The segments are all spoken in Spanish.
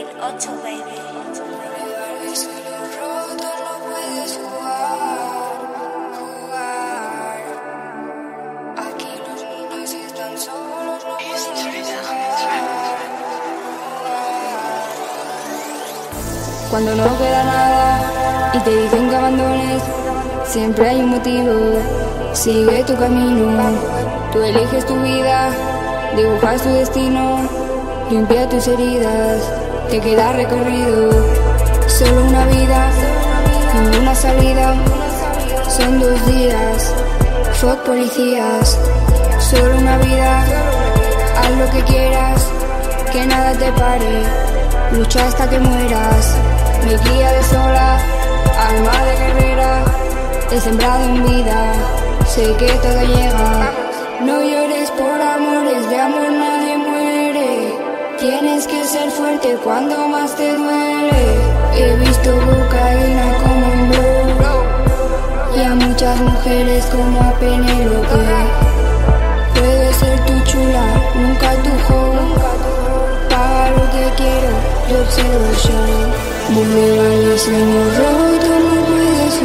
2008, baby. Aquí los niños están solos, no pueden jugar. Cuando no queda nada y te dicen que abandones, siempre hay un motivo. Sigue tu camino, tú eliges tu vida, dibujas tu destino, limpia tus heridas, te queda recorrido. Solo una vida, ninguna salida, son 2 días, fuck policías. Solo una vida, haz lo que quieras, que nada te pare, lucha hasta que mueras. Me guía de sola, alma de guerrera, he sembrado en vida, sé que todo llega. No llores por amores, de amor nadie muere, tienes que ser fuerte cuando más te duele. He visto cocaína como un blow y a muchas mujeres como a Penélope. Puedes ser tu chula, nunca tu hoe, paga lo que quiero, yo observo el show. Bumerangos hemos roto, no puedes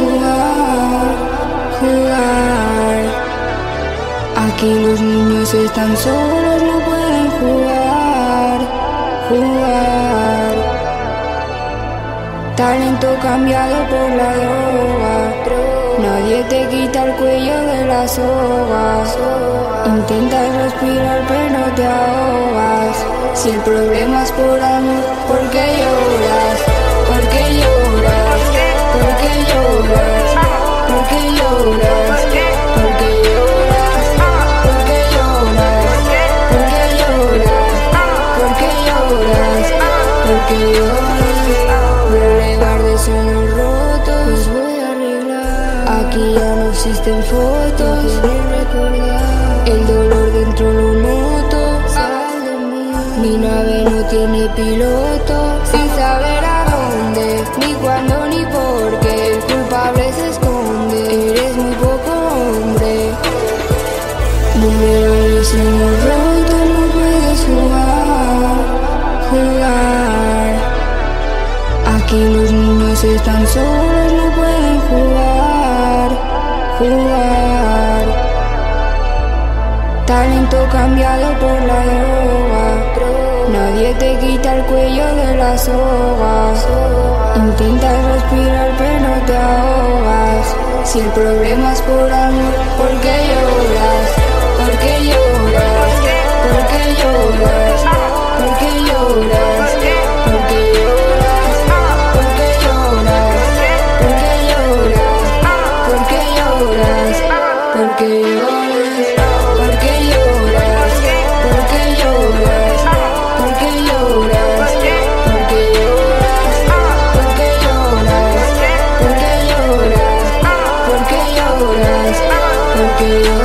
jugar. Aquí los niños están solos, no pueden jugar. Talento cambiado por la droga, nadie te quita el cuello de la soga. Intentas respirar pero te ahogas. Si el problema es por amor, ¿por qué lloras? ¿Por qué lloras? ¿Por qué lloras? ¿Por qué lloras? ¿Por qué lloras? ¿Por qué lloras? ¿Por qué lloras? ¿Por qué lloras? ¿Por qué lloras? Sueños rotos, los voy a arreglar. Aquí ya no existen fotos, no recordar. El dolor dentro lo noto, sal de mí. Mi nave no tiene piloto, sin saber a dónde, ni cuándo ni por qué. El culpable se esconde, eres muy poco hombre. Bumerangos sueños rotos, no puedes jugar. Aquí los niños están solos, no pueden jugar. Talento cambiado por la droga, nadie te quita el cuello de la soga. Intentas respirar pero te ahogas. Si el problema es por amor, ¿por qué lloras? ¿Por qué lloras? ¿Por qué lloras? ¿Por qué lloras? ¿Por qué lloras? ¿Por qué lloras? ¿Por qué lloras? ¿Por qué lloras? ¿Por qué lloras? ¿Por qué lloras? ¿Por qué lloras? ¿Por qué lloras? ¿Por qué lloras? ¿Por qué lloras? ¿Por qué lloras? ¿Por qué lloras? ¿Por qué lloras?